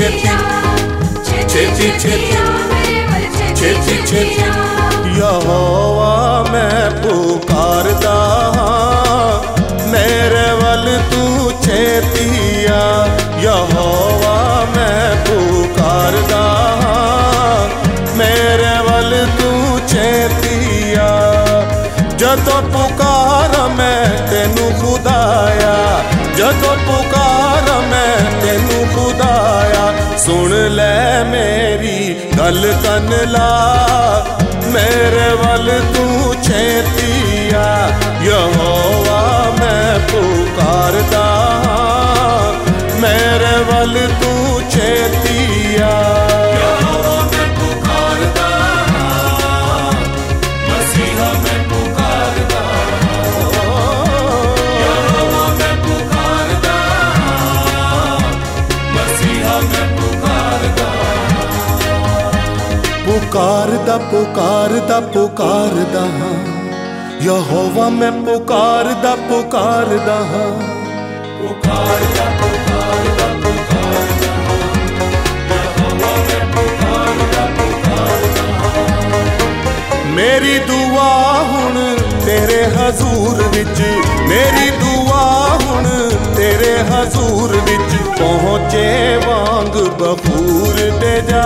छेती छेती छेती छेती छेती। यहोवा मैं पुकारदा हां मेरे वल तू छेतिया। यहोवा मैं पुकारदा हां मेरे वल तू छेतिया। जदों पुकार मैं तेनू खुदाया, जदों पुकार मैं तेनू खुदाया। सुन ले मेरी गल कन ला मेरे वल तू छेतिया। यहोवा मैं पुकारदा मेरे वल तू छेतिया। यहोवा मैं पुकारदा मसीहा मैं पुकारदा। यहोवा मैं पुकारदा मसीहा मैं पुकारदा। पुकारदा पुकारदा पुकारदा हां यहोवा मैं पुकारदा पुकारदा हां। पुकारदा पुकारदा पुकारदा यहोवा मैं पुकारदा पुकारदा। मेरी दुआ हुण तेरे हजूर विच, मेरी दुआ हुण तेरे हजूर विच। पहुंचे वांग बखूर दे जा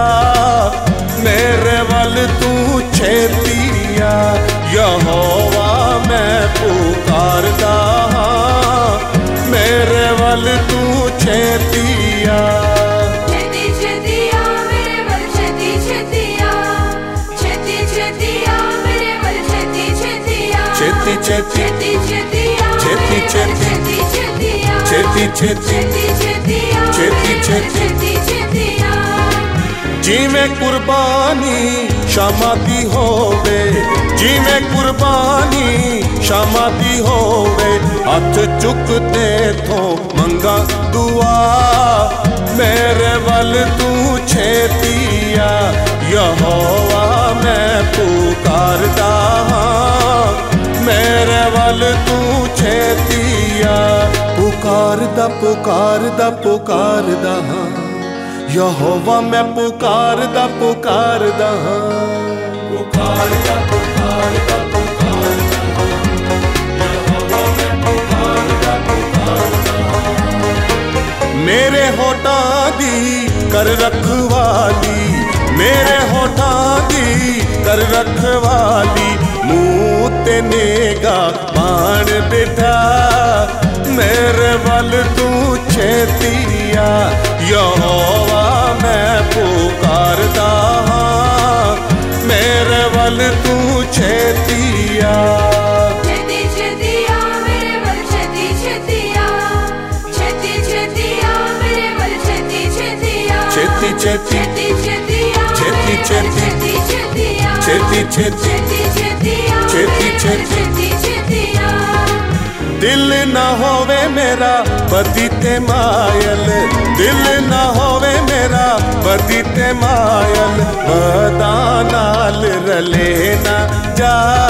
मेरे वल तू छेतिया। यहोवा मैं पुकारदा हां मेरे वल तू छेतिया। छेती छेतिया मेरे वल छेती छेतिया। छेती छेतिया मेरे वल छेती छेतिया। छेती छेती छेती छेतिया छेती छेती छेती छेतिया। छेती छेती छेती छेतिया छेती छेती छेती छेतिया। जिवें कुर्बानी शामा दी होवे, जिवें कुर्बानी शामा दी होवे। हथ चुकते थो मंगा दुआ मेरे वल तू छेतिया। यहोवा मैं पुकारदा हां मेरे वल तू छेतिया। पुकारदा पुकारदा पुकारदा हां यहोवा मैं पुकारदा पुकारदा हां। पुकारदा पुकारदा पुकारदा यहोवा मैं पुकारदा पुकारदा। मेरे होठां दी कर रखवाली, मेरे होठां दी कर रखवाली। मुंह ते नेगा बाण बिठा मेरे वल तू छेतिया। यहोवा मैं पुकारदा हां मेरे वल तू छेतिया। छेती छेतिया मेरे वल छेती छेतिया। छेती छेतिया मेरे वल छेती छेतिया। छेती छेती छेती छेतिया छेती छेती छेती छेतिया। छेती छेती छेती छेतिया छेती छेती छेती छेतिया। दिल ना होवे मेरा पति ते मायल, दिल ना होवे मेरा पति ते मायल। बदा नाल रले ना जा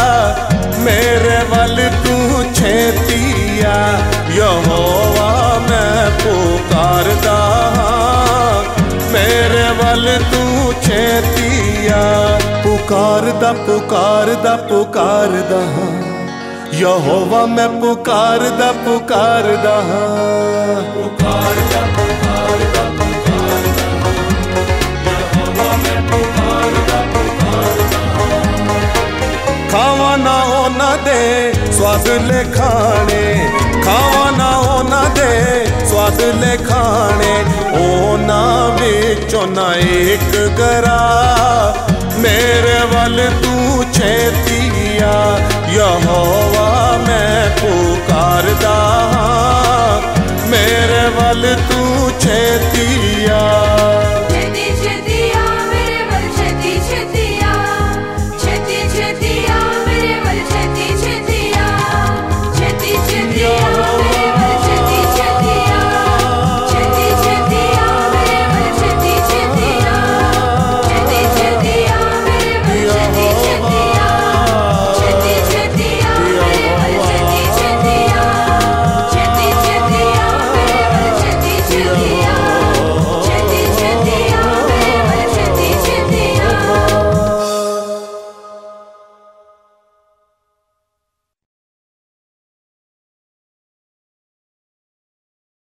मेरे वल तू छेतिया। यहोवा मैं पुकारदा हां मेरे वल तू छेतिया। पुकारदा पुकारदा पुकारदा हां यहोवा मैं पुकारदा पुकारदा हां। पुकारदा पुकारदा पुकारदा यहोवा मैं पुकारदा पुकारदा। खावा ना होना दे स्वाद ले खाने, खावा ना होना दे स्वाद ले खाने। होना विचों ना एक गरा मेरे वल तू छेतिया। यहोवा मैं पुकारदा हां मेरे वल तू छेतिया।